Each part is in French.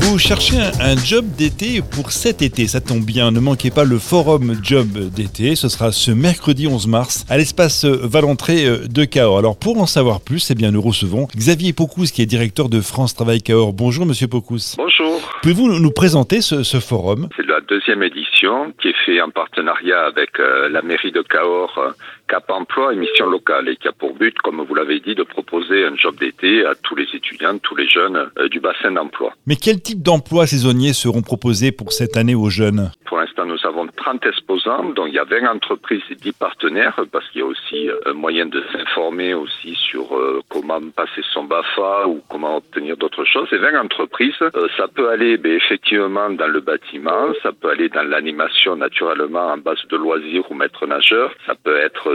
Vous cherchez un job d'été pour cet été, ça tombe bien, ne manquez pas le forum job d'été, ce sera ce mercredi 11 mars à l'espace Valentré de Cahors. Alors pour en savoir plus, nous recevons Xavier Pocous qui est directeur de France Travail Cahors. Bonjour Monsieur Pocous. Bonjour. Pouvez-vous nous présenter ce forum ? C'est la deuxième édition qui est faite en partenariat avec la mairie de Cahors, Cap Emploi et Mission Locale et qui a pour but, comme vous l'avez dit, de proposer un job d'été à tous les étudiants, tous les jeunes du bassin d'emploi. Mais quel type d'emplois saisonniers seront proposés pour cette année aux jeunes ? Pour l'instant, nous avons 30 exposants, dont il y a 20 entreprises et 10 partenaires, parce qu'il y a aussi un moyen de s'informer aussi sur comment passer son BAFA ou comment obtenir d'autres choses. Et 20 entreprises, ça peut aller effectivement dans le bâtiment, ça peut aller dans l'animation naturellement en base de loisirs ou maître nageur, ça peut être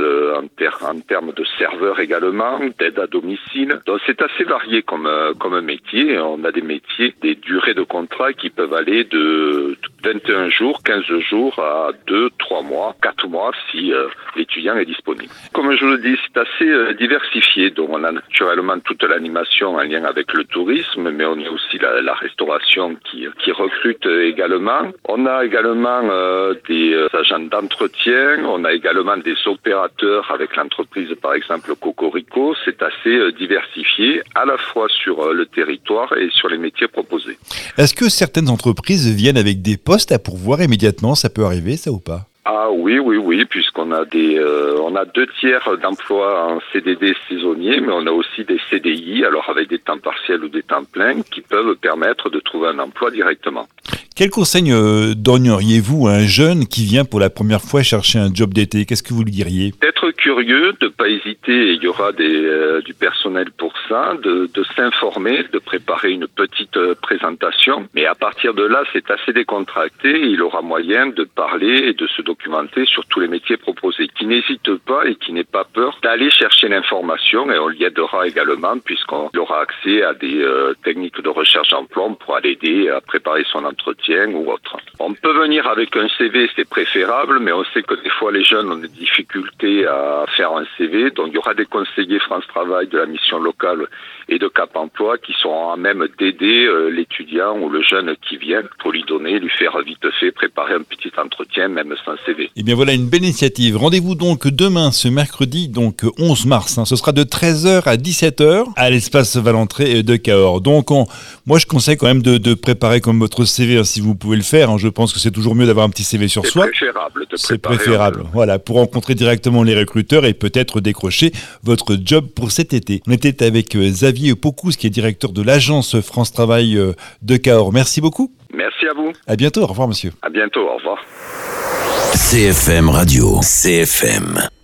en termes de serveur également, d'aide à domicile. Donc c'est assez varié comme métier. On a des métiers, des durées de contrat qui peuvent aller de 21 jours, 15 jours à 2, 3 mois, 4 mois si l'étudiant est disponible. Comme je le dis, c'est assez diversifié. Donc on a naturellement toute l'animation en lien avec le tourisme, mais on a aussi la restauration qui recrute également. On a également des agents d'entretien, on a également des opérateurs avec l'entreprise par exemple Cocorico. C'est assez diversifié à la fois sur le territoire et sur les métiers proposés. Est-ce que certaines entreprises viennent avec des postes à pourvoir immédiatement ? Ça peut arriver, ça ou pas ? Ah oui, puisqu'on a on a 2 tiers d'emplois en CDD saisonnier, mais on a aussi des CDI, alors avec des temps partiels ou des temps pleins, qui peuvent permettre de trouver un emploi directement. Quel conseil donneriez-vous à un jeune qui vient pour la première fois chercher un job d'été ? Qu'est-ce que vous lui diriez ? D'être curieux, de ne pas hésiter, il y aura du personnel pour ça, de s'informer, de préparer une petite présentation, mais à partir de là, c'est assez décontracté, il aura moyen de parler et de se documenter sur tous les métiers proposés, qui n'hésite pas et qui n'ait pas peur d'aller chercher l'information, et on l'y aidera également puisqu'on aura accès à des techniques de recherche d'emploi pour l'aider à préparer son entretien ou autre. On peut venir avec un CV, c'est préférable, mais on sait que des fois les jeunes ont des difficultés à faire un CV, donc il y aura des conseillers France Travail de la mission locale et de Cap Emploi qui seront à même d'aider l'étudiant ou le jeune qui vient pour lui faire vite fait préparer un petit entretien, même sans CV. Eh bien voilà une belle initiative. Rendez-vous donc demain, ce mercredi, donc 11 mars. Ce sera de 13h à 17h à l'espace Valentré de Cahors. Donc moi je conseille quand même de préparer comme votre CV, si vous pouvez le faire. Je pense que c'est toujours mieux d'avoir un petit CV sur soi. C'est préférable. Voilà, pour rencontrer directement les recruteurs et peut-être décrocher votre job pour cet été. On était avec Xavier Pocous, qui est directeur de l'agence France Travail de Cahors. Merci beaucoup. Merci à vous. À bientôt. Au revoir, monsieur. À bientôt. Au revoir. CFM Radio. CFM.